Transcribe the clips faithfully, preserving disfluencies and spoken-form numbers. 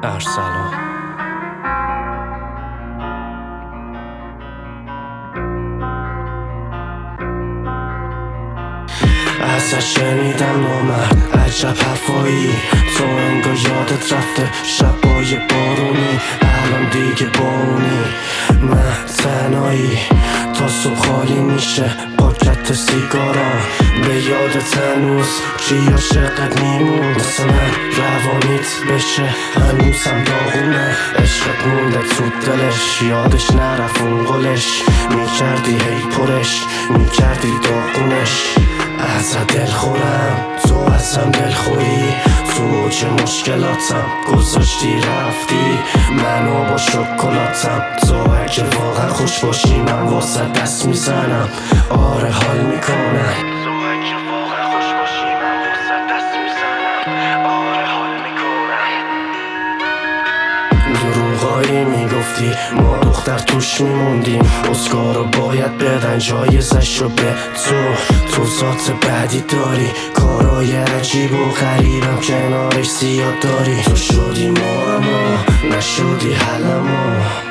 ارسلان. ازش شنیدم نامرد عجب حرفایی، تو انگار یادت رفته شبای بارونی، الان دیگه بارونی من تنهایی تا صبح خالی میشه پاکت سیگارا، به یادت هنوز چی عاشقت میمون، مثل من روانیت بشه هنوزم داغونه، عشقت مونده تو دلش یادش نرفت اون قلش، میکردی هی پرش میکردی داغونش، ازت دل خورم تو ازم دل خوری، تو چه مشکلاتم گذاشتی رفتی منو با شکلاتم، تو اگه واقعا خوش باشی من واسه دست میزنم، آره حال میکنم، تو اگه واقعا خوش باشی من واسه دست میزنم، آره حال میکنم. دروغایی میگفتی ما دختر توش میموندیم، اسکارو باید بدن جایزشو به تو، تو ذات بدی داری کارای عجیب و غریبم کنارش زیاد داری، تو شدی ما اما نشدی حل اما.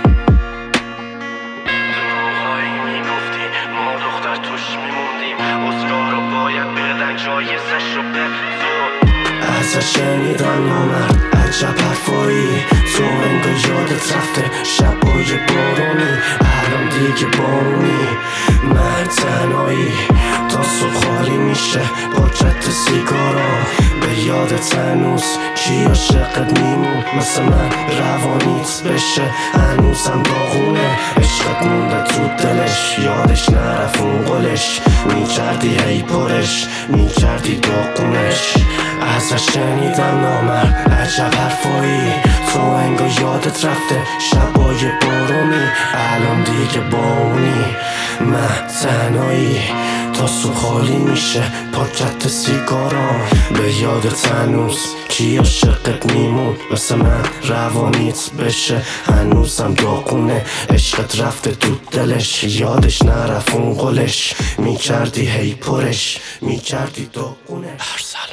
دروغایی میگفتی ما دختر توش میموندیم، اسکارو باید بدن جایزشو به تو، ازش شنیدم نامرد عجب حرفایی، تو انگار یادت رفته شبای بارونی، الان دیگه بارونی من تنهایی تا صبح خالی میشه پاکت سیگارا، به یادت هنوز کی عاشقت میمون، مثل من روانیت بشه هنوزم داغونه، عشقت مونده تو دلش یادش نرفت اون قلش، میکردی هی پرش میکردی داغونش، ازش شنیدم نامرد عجب حرفایی، تو انگار یادت رفته شبای بارونی، الان دیگه بارونی من تنهایی تا صبح خالی میشه پاکت سیگارا، به یادت هنوز کی عاشقت میمون، مثل من روانیت بشه هنوزم داغونه، عشقت رفته تو دلش یادش نرفت اون قلش، میکردی هی پرش میکردی داغونه. ارسلان.